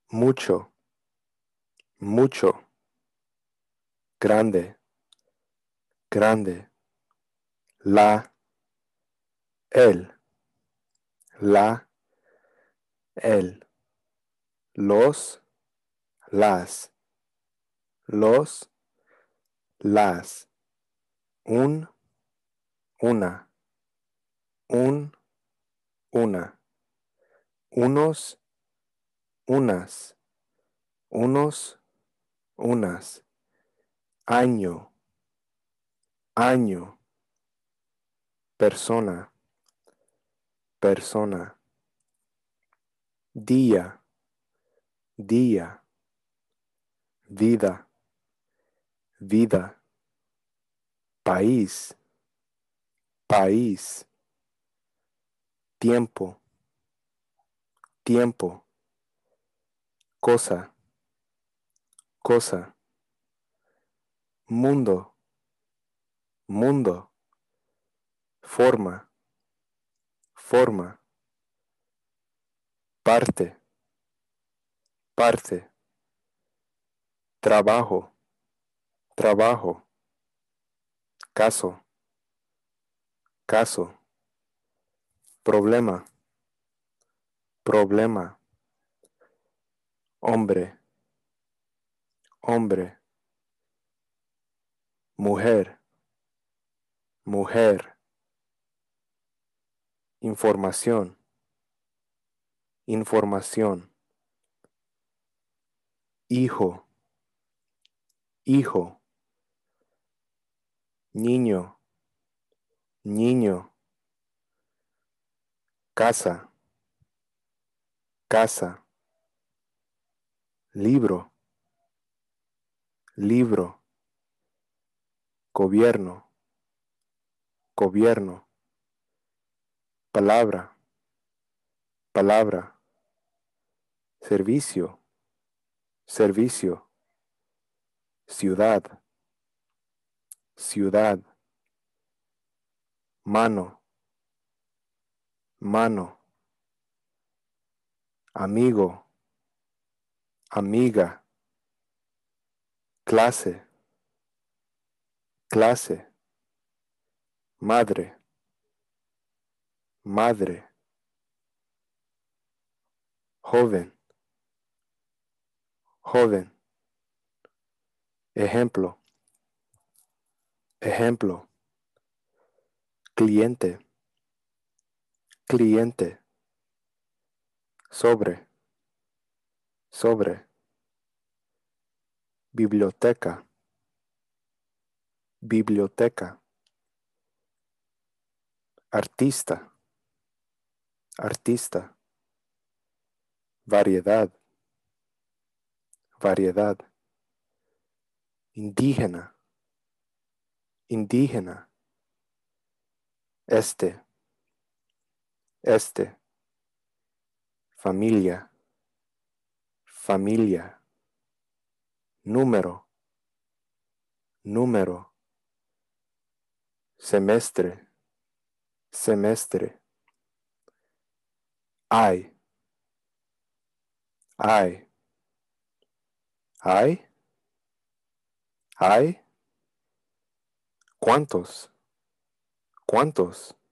mucho, mucho, grande, grande, la, el, la, el, los, las, un, una, un, una, unos, unas, unos, unas, año, año, persona, persona, día, día, vida, vida, país, país, tiempo, tiempo, cosa, cosa, mundo, mundo, forma, forma, parte, parte, trabajo, trabajo, caso, caso, problema, problema, hombre, hombre, mujer, mujer, información, información, hijo, hijo, niño, niño, casa, casa, libro, libro, gobierno, gobierno, palabra, palabra, servicio, servicio, ciudad, ciudad, mano, mano, amigo, amiga, clase, clase, madre, madre, joven, joven, ejemplo, ejemplo, cliente, cliente, sobre, sobre, biblioteca, biblioteca, artista, artista, variedad, variedad, indígena, indígena, este, este, familia, familia, número, número, semestre, semestre, hay, hay, hay, hay, cuántos, cuántos,